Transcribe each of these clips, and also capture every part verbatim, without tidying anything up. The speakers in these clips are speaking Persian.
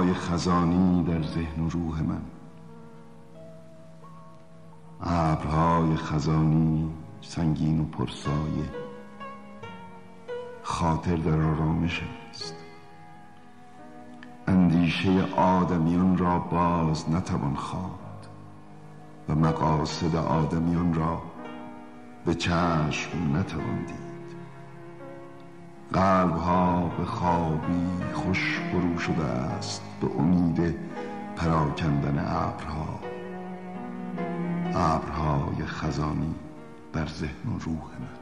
ابرهای خزانی در ذهن و روح من، ابرهای خزانی سنگین و پرسایه، خاطر در آرامش است. اندیشه آدمیان را باز نتوان خواند و مقاصد آدمیان را به چشم نتوان دید. قلبها به خوابی خوش فرو شده است به امید پراکندن ابرها، ابرهای خزانی در ذهن و روح من.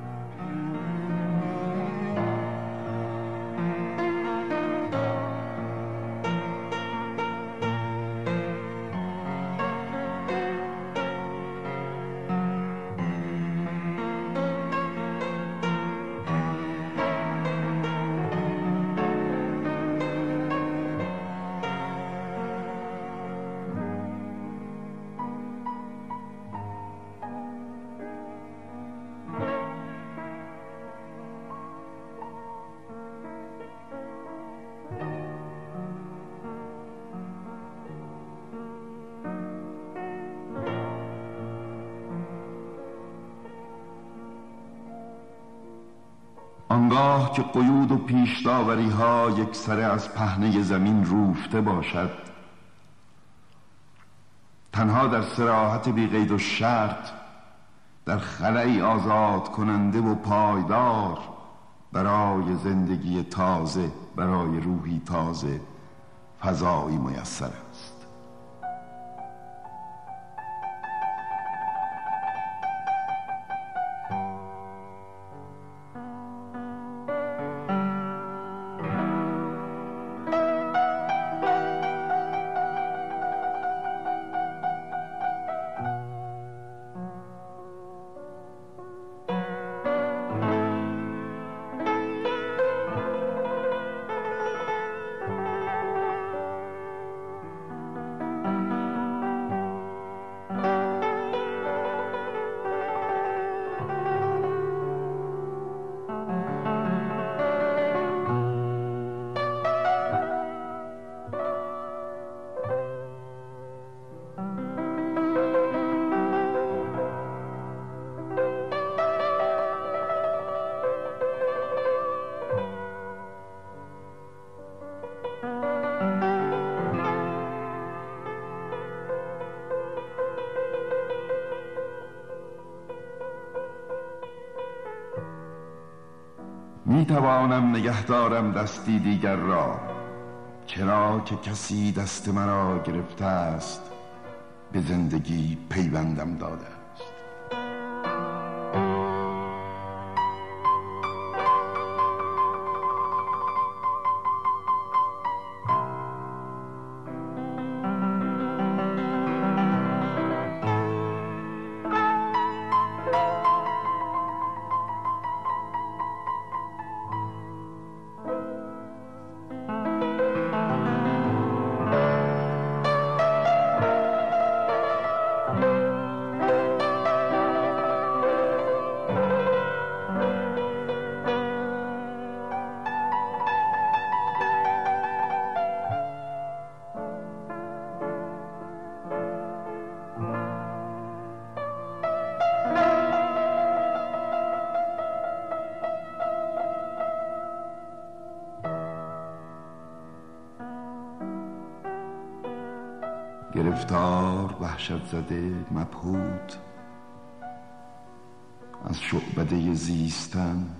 آنگاه که قیود و پیشداوری ها یک سره از پهنه زمین روفته باشد، تنها در صراحت بی قید و شرط، در خلایی آزاد کننده و پایدار برای زندگی تازه، برای روحی تازه، فضایی میسر است. می توانم نگه دارم دستی دیگر را، چرا که کسی دست مرا گرفته است، به زندگی پیوندم داده است. گرفتار، وحشت زده، مبهوت از شعبده زیستن،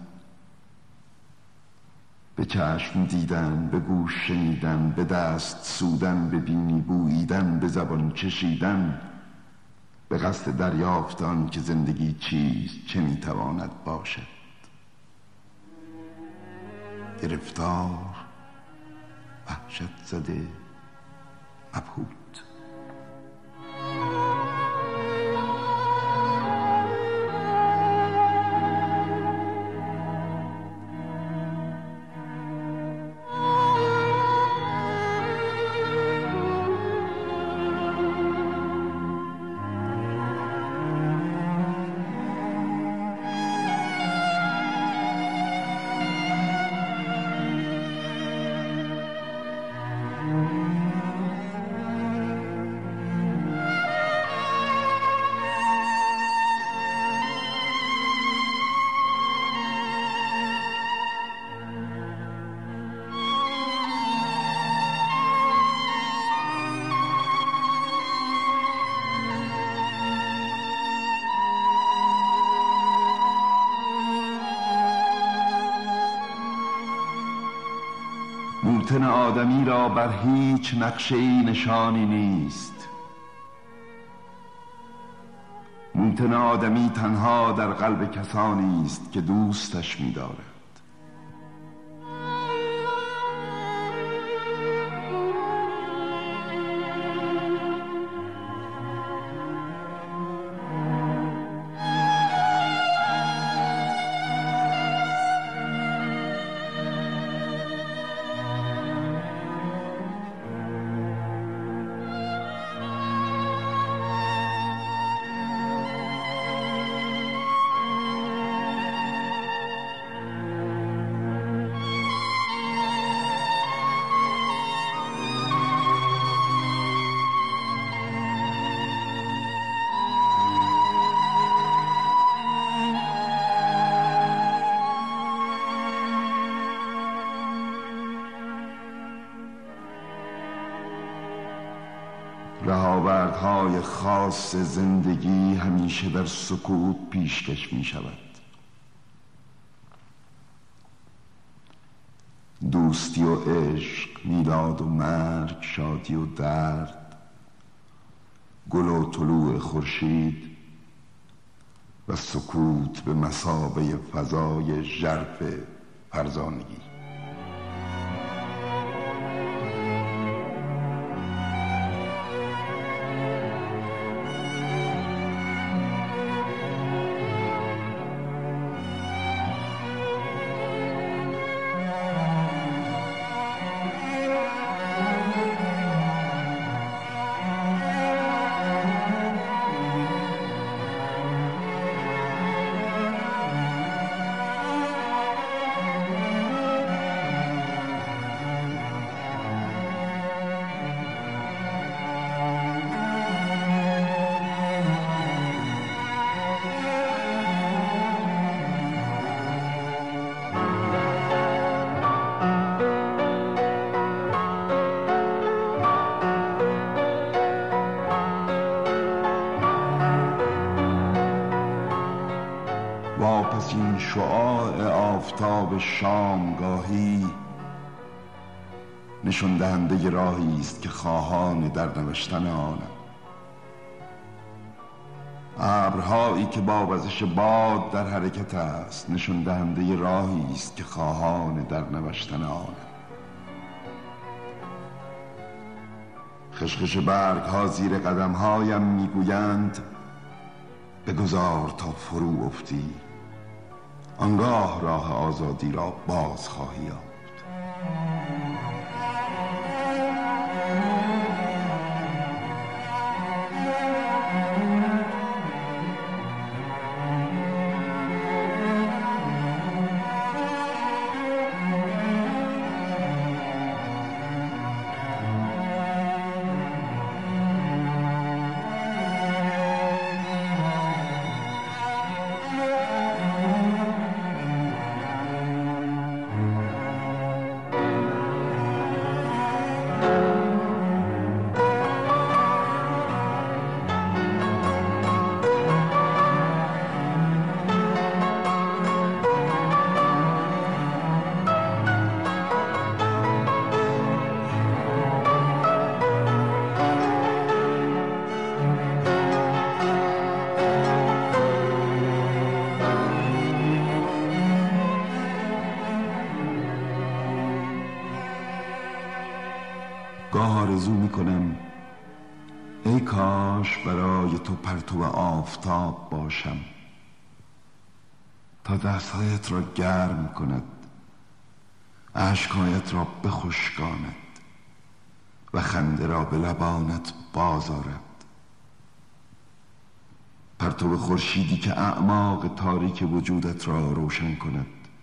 به چشم دیدن، به گوش شنیدن، به دست سودن، به بینی بوییدن، به زبان چشیدن، به قصد دریافت آن که زندگی چیست، چه میتواند باشد. گرفتار، وحشت زده، مبهوت. Mm-hmm. موطن آدمی را بر هیچ نقشه‌ای نشانی نیست. موطن آدمی تنها در قلب کسانی است که دوستش می‌دارد. رهاوردهای خاص زندگی همیشه در سکوت پیشکش می شود. دوستی و عشق، میلاد و مرگ، شادی و درد، گل و طلوع خورشید و سکوت به مثابه فضای ژرف فرزانگی. واپس این شعاع آفتاب شامگاهی نشان دهنده راهی است که خواهان در نوشتن آنم. ابرهایی که با وزش باد در حرکت است نشان دهنده راهی است که خواهان در نوشتن آنم. خشخش برگ ها زیر قدم هایم میگویند بگذار تا فرو افتی، آنگاه راه آزادی را باز خواهی یافت. گاه آرزو میکنم ای کاش برای تو پرتو آفتاب باشم تا دستهایت را گرم کند، اشکهایت را بخشکاند و خنده را به لبانت بازآرد. پرتو خورشیدی که اعماق تاریک وجودت را روشن کند،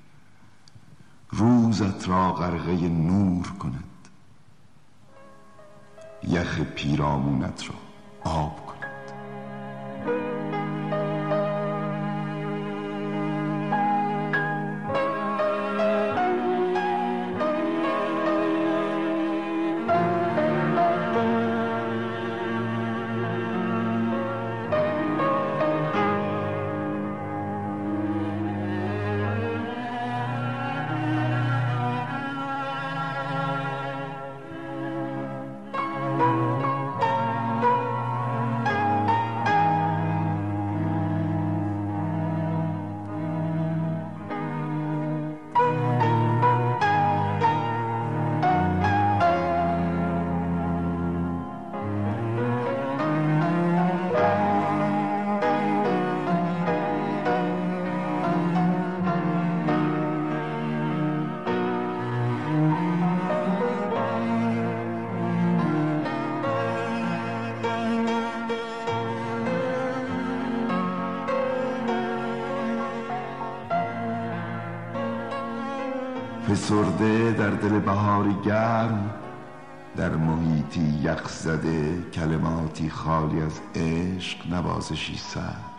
روزت را غرقه نور کند، یخ پیرامونت را آب کند. فسرده در دل بهاری گرم، در محیطی یخ زده کلماتی خالی از عشق، نوازشی سرد.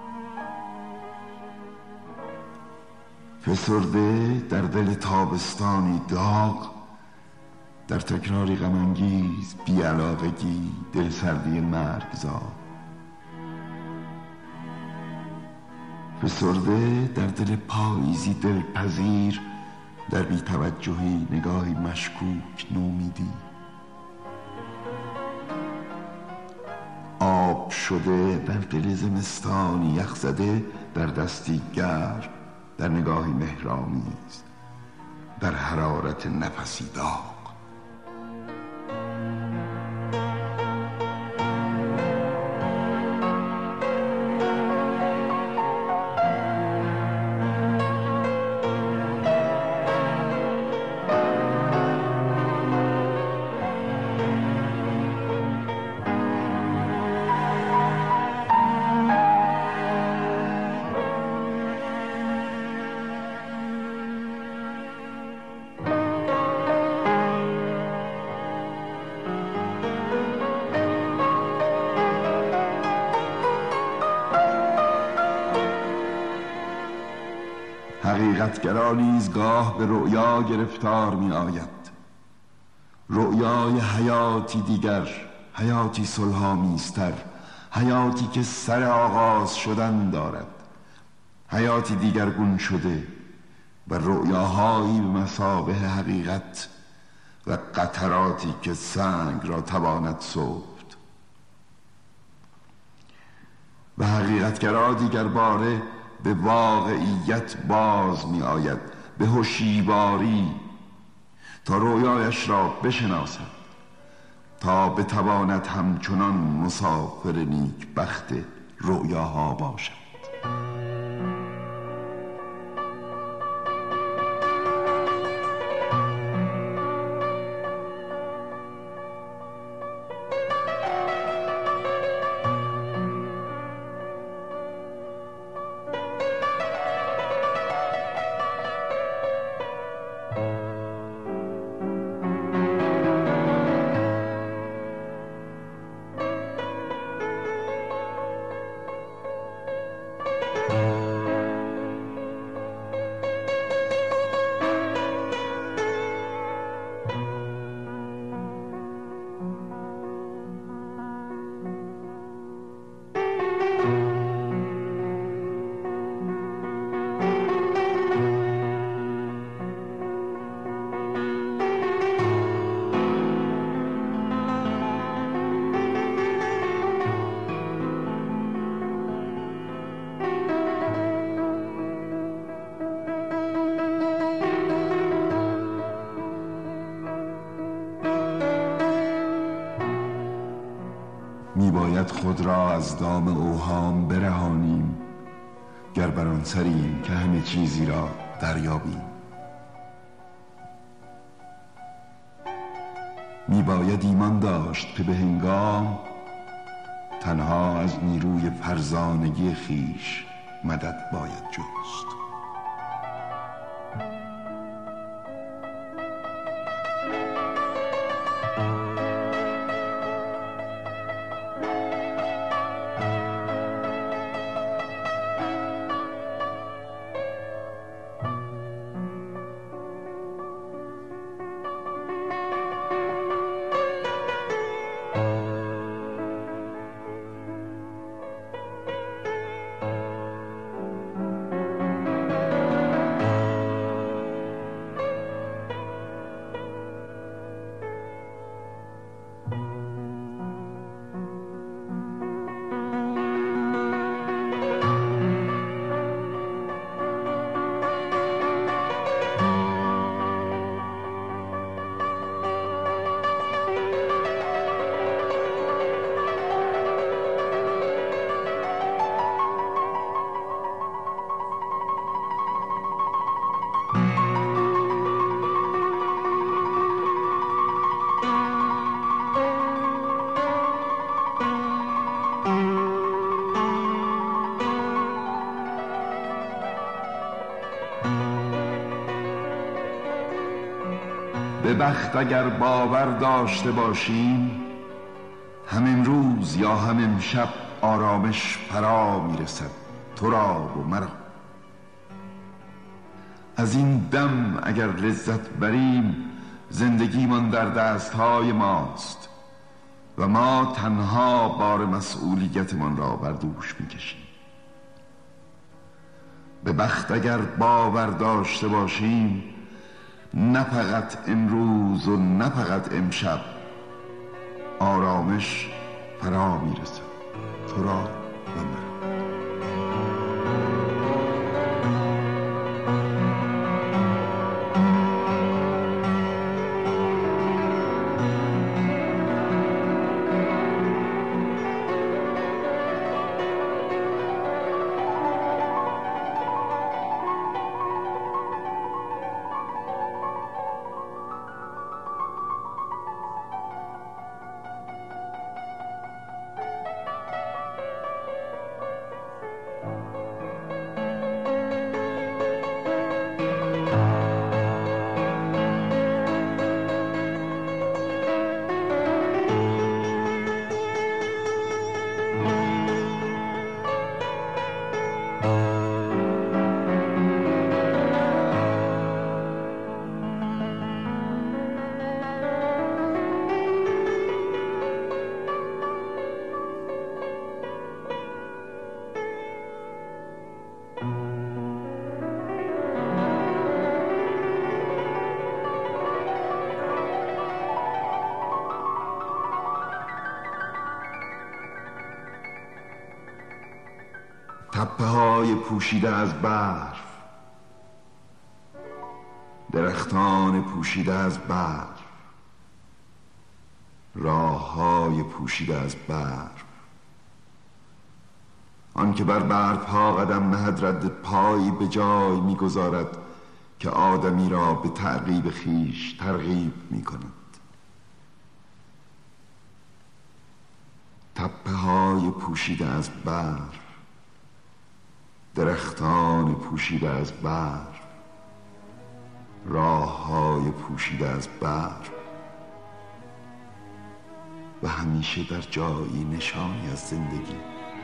فسرده در دل تابستانی داغ، در تکراری غم‌انگیز بی‌علاقگی، دل سردی مرگزار. فسرده در دل پاییزی دلپذیر، در بی‌توجهی نگاهی مشکوک نومیدی. آب شده در دل زمستانی یخ زده، در دستی گرم، در نگاهی مهرآمیز، در حرارت نفسی داغ. حقیقتگرا نیز گاه به رؤیا گرفتار می آید، رؤیای حیاتی دیگر، حیاتی صلح‌آمیزتر، حیاتی که سر آغاز شدن دارد، حیاتی دیگرگون شده و رؤیاهایی به مثابه حقیقت و قطراتی که سنگ را تواند سفت. و حقیقتگرا دیگر باره به واقعیت باز می آید، به هوشیواری، تا رویایش را بشناسد، تا بتواند همچنان مسافر نیک بخت رؤیاها باشد. میباید خود را از دام اوهام برهانیم، گر بر آن سریم که همه چیزی را دریابیم. میباید ایمان داشت که به هنگام تنها از نیروی فرزانگی خویش مدد باید جست. به بخت اگر باور داشته باشیم، هم امروز یا هم امشب آرامش فرا میرسد تو را و مرا. از این دم اگر لذت بریم، زندگیمان در دستهای ماست و ما تنها بار مسئولیتمان را بر دوش میکشیم. به بخت اگر باور داشته باشیم، نه فقط امروز و نه فقط امشب آرامش فرا میرسد تو را و مرا. تپه های پوشیده از برف، درختان پوشیده از برف، راه های پوشیده از برف. آن که بر برف ها قدم نهد رد پایی به جای میگذارد که آدمی را به تعقیب خیش ترغیب می کند. تپه های پوشیده از برف، درختان پوشیده از برف، راه های پوشیده از برف و همیشه در جایی نشانی از زندگی.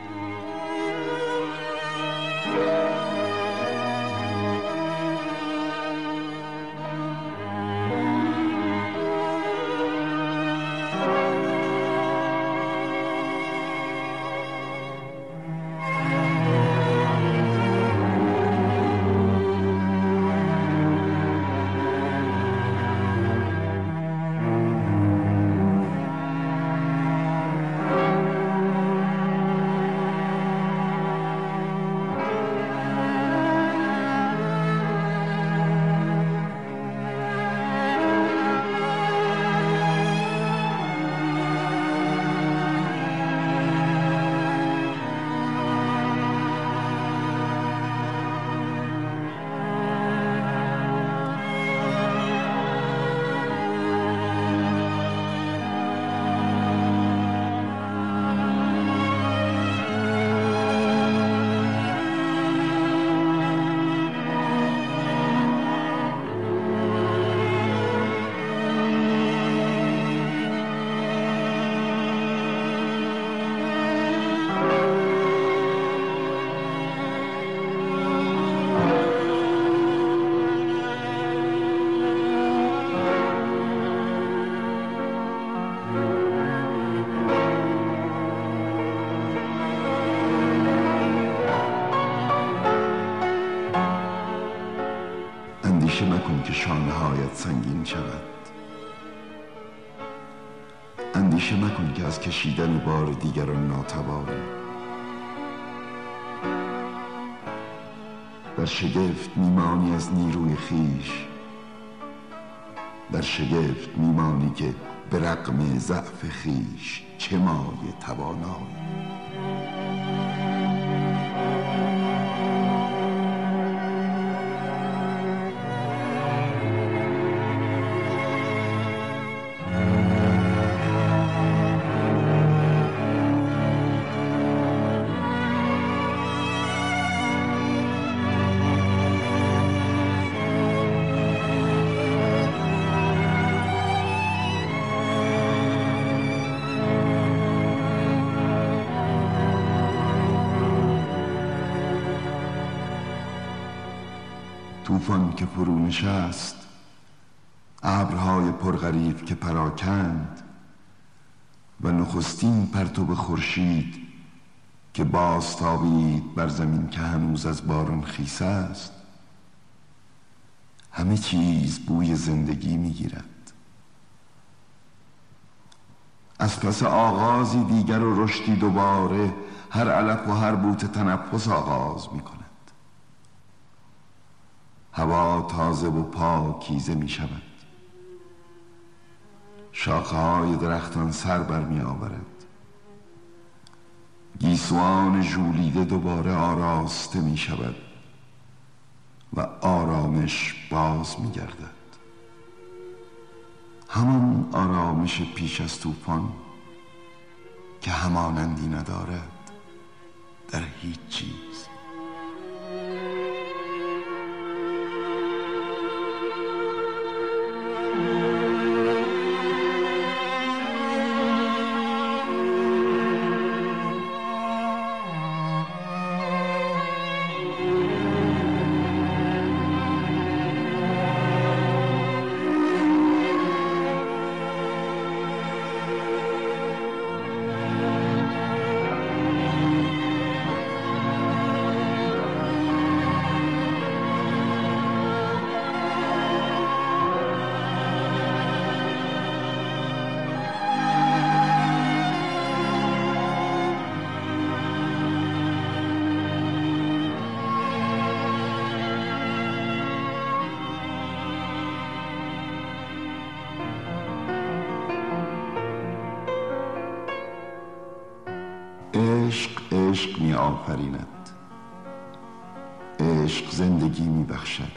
اندیشه مکن که شانه هایت سنگین شود. اندیشه مکن که از کشیدن بار دیگران ناتوانی. در شگفت میمانی از نیروی خیش، در شگفت میمانی که به رغم ضعف خیش چه مایه توانایی. طوفان که فرو نشست، ابرهای پرغریب که پراکند و نخستین پرتو خورشید که بازتابید بر زمین که هنوز از باران خیس است، همه چیز بوی زندگی میگیرد. از پس آغازی دیگر و رشدی دوباره هر علف و هر بوته تنفس آغاز می کند. هوا تازه و پاکیزه می شود. شاخه های درختان سر بر می آورد. گیسوان ژولیده دوباره آراسته می شود و آرامش باز می گردد. همان آرامش پیش از طوفان که همانندی ندارد در هیچ چیز. عشق عشق می آفریند. عشق زندگی می بخشد.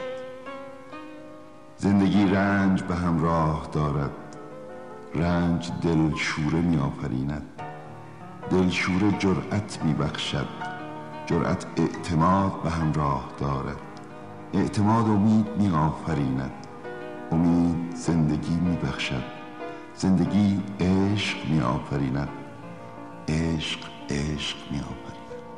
زندگی رنج به همراه دارد. رنج دلشوره می آفریند. دلشوره جرأت می بخشد. جرأت اعتماد به همراه دارد. اعتماد امید می آفریند. امید زندگی می بخشد. زندگی عشق می آفریند. عشق عشق می آفریند.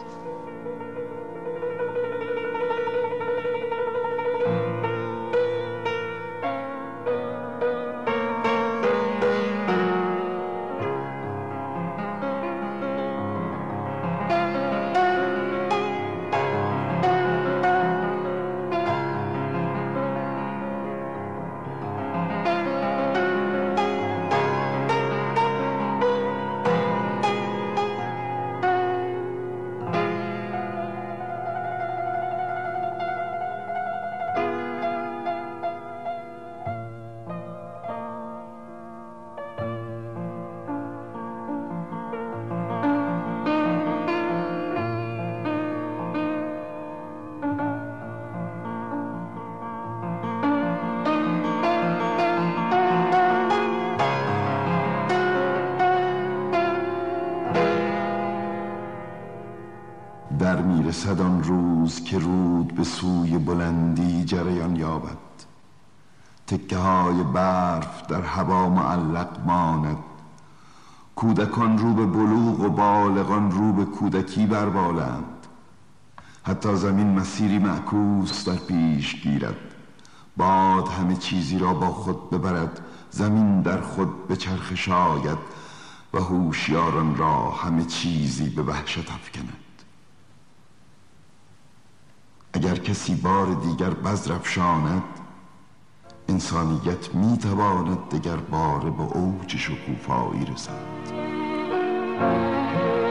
در میرسد آن روز که رود به سوی بلندی جریان یابد. تکه های برف در هوا معلق ماند. کودکان رو به بلوغ و بالغان رو به کودکی بربالند. حتی زمین مسیری معکوس در پیش گیرد. باد همه چیزی را با خود ببرد. زمین در خود به چرخ شاید و هوشیاران را همه چیزی به وحشت افکند. اگر کسی بار دیگر بذر افشاند، انسانیت می تواند دگر باره به اوج شکوفایی رسد.